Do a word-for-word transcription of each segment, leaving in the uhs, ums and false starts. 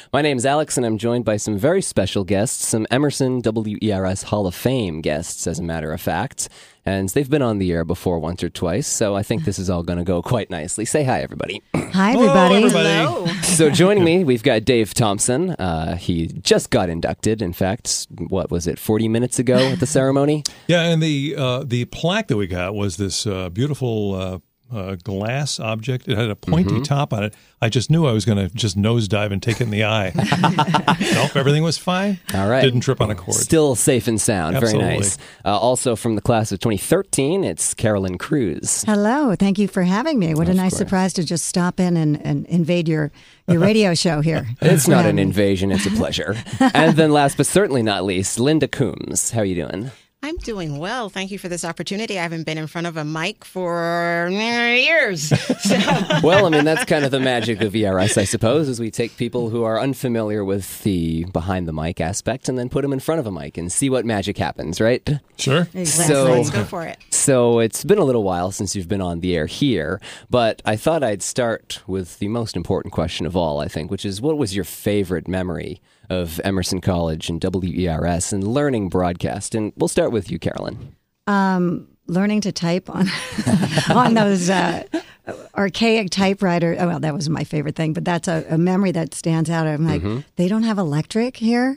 My name's Alex, and I'm joined by some very special guests, some Emerson W E R S Hall of Fame guests, as a matter of fact. And they've been on the air before once or twice, so I think this is all going to go quite nicely. Say hi, everybody. Hi, everybody. Hello, everybody. Hello. So joining me, we've got Dave Thompson. Uh, he just got inducted. In fact, what was it, forty minutes ago at the ceremony? Yeah, and the uh, the plaque that we got was this uh, beautiful uh, uh, glass object. It had a pointy Mm-hmm. top on it. I just knew I was going to just nosedive and take it in the eye. Nope, everything was fine. All right. Didn't trip on a cord. Still safe and sound. Absolutely. Very nice. Uh, also from the class of twenty thirteen, it's Carolyn Cruz. Hello. Thank you for having me. What a Of nice course. surprise to just stop in and, and invade your, your radio show here. It's not an Um, invasion, it's a pleasure. And then last but certainly not least, Linda Coombs. How are you doing? I'm doing well. Thank you for this opportunity. I haven't been in front of a mic for years. So. Well, I mean, that's kind of the magic of E R S, I suppose, is we take people who are unfamiliar with the behind the mic aspect and then put them in front of a mic and see what magic happens, right? Sure. Exactly. So- Let's go for it. So it's been a little while since you've been on the air here, but I thought I'd start with the most important question of all, I think, which is what was your favorite memory of Emerson College and W E R S and learning broadcast? And we'll start with you, Carolyn. Um, learning to type on on those uh, archaic typewriter. Oh, well, that was my favorite thing, but that's a, a memory that stands out. I'm like, Mm-hmm. they don't have electric here,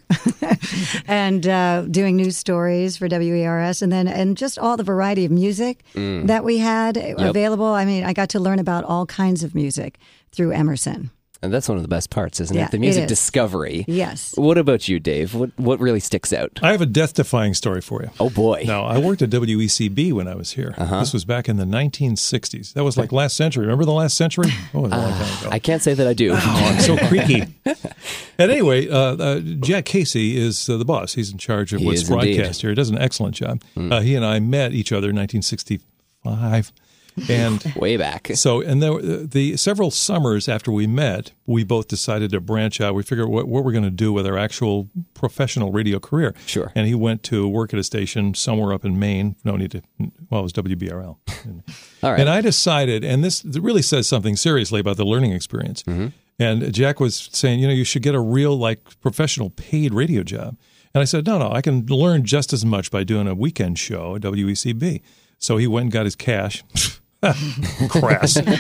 and uh, doing news stories for W E R S, and then and just all the variety of music Mm. that we had available. I mean, I got to learn about all kinds of music through Emerson. And that's one of the best parts, isn't Yeah, it? The it music is. discovery. Yes. What about you, Dave? What what really sticks out? I have a death-defying story for you. Oh, boy. Now, I worked at W E C B when I was here. Uh-huh. This was back in the nineteen sixties. That was like last century. Remember the last century? Oh, it was a long time ago. I can't say that I do. Oh, I'm so creaky. At any rate, uh, uh, Jack Casey is uh, the boss. He's in charge of He what's is indeed. broadcast here. He does an excellent job. Uh, he and I met each other in nineteen sixty-five. And Way back. so, and there, the, the several summers after we met, we both decided to branch out. We figured what, what we're going to do with our actual professional radio career. Sure. And he went to work at a station somewhere up in Maine. No need to, well, it was W B R L. All right. And I decided, and this really says something seriously about the learning experience. Mm-hmm. And Jack was saying, you know, you should get a real, like, professional paid radio job. And I said, no, no, I can learn just as much by doing a weekend show at W E C B. So he went and got his cash. Crass. And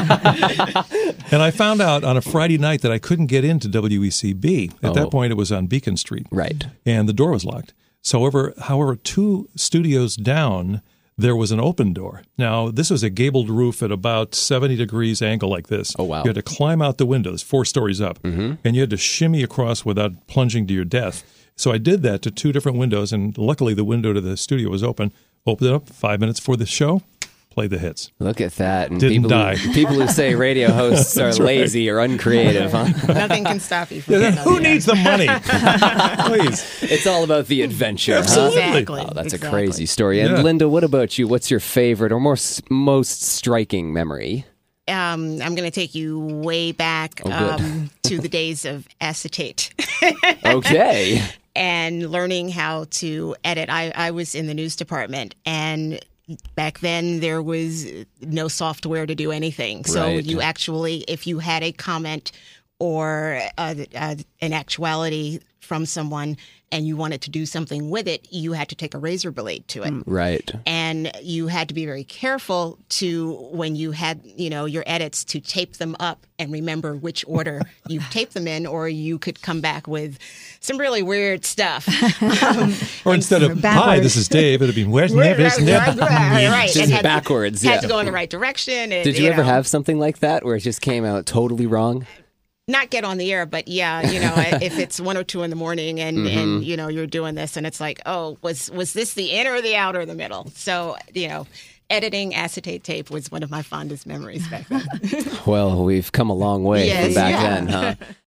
I found out on a Friday night that I couldn't get into W E C B. At Oh. that point, it was on Beacon Street. Right. And the door was locked. So, however, however, two studios down, there was an open door. Now, this was a gabled roof at about seventy degrees angle like this. Oh, wow. You had to climb out the windows, four stories up, Mm-hmm. and you had to shimmy across without plunging to your death. So I did that to two different windows, and luckily the window to the studio was open. Opened it up five minutes before the show, played the hits. Look at that. And Didn't people die. Who, people who say radio hosts are That's right. lazy or uncreative, huh? Nothing can stop you from getting on Who the air. needs the money? Please. It's all about the adventure, huh? Absolutely. Exactly. Oh, that's Exactly. a crazy story. And Yeah. Linda, what about you? What's your favorite or more, most striking memory? Um, I'm going to take you way back Oh, good. um, to the days of acetate. Okay. And learning how to edit. I, I was in the news department, and back then there was no software to do anything. So Right. you actually, if you had a comment or uh, uh, an actuality from someone and you wanted to do something with it, you had to take a razor blade to it. Right. And you had to be very careful to, when you had, you know, your edits, to tape them up and remember which order you taped them in, or you could come back with some really weird stuff. Um, Or instead of, hi, backwards. this is Dave, it'd be, where's right, Neb? Is right, Neb? right, right. Just And had- backwards, Had yeah. to go in the right direction. And, Did you, ever know, have something like that where it just came out totally wrong? not get on the air, but yeah, you know, if it's one or two in the morning and, Mm-hmm. and you know, you're doing this and it's like, oh, was was this the in or the out or the middle? So, you know, editing acetate tape was one of my fondest memories back then. Well, we've come a long way Yes, from back yeah. then, huh?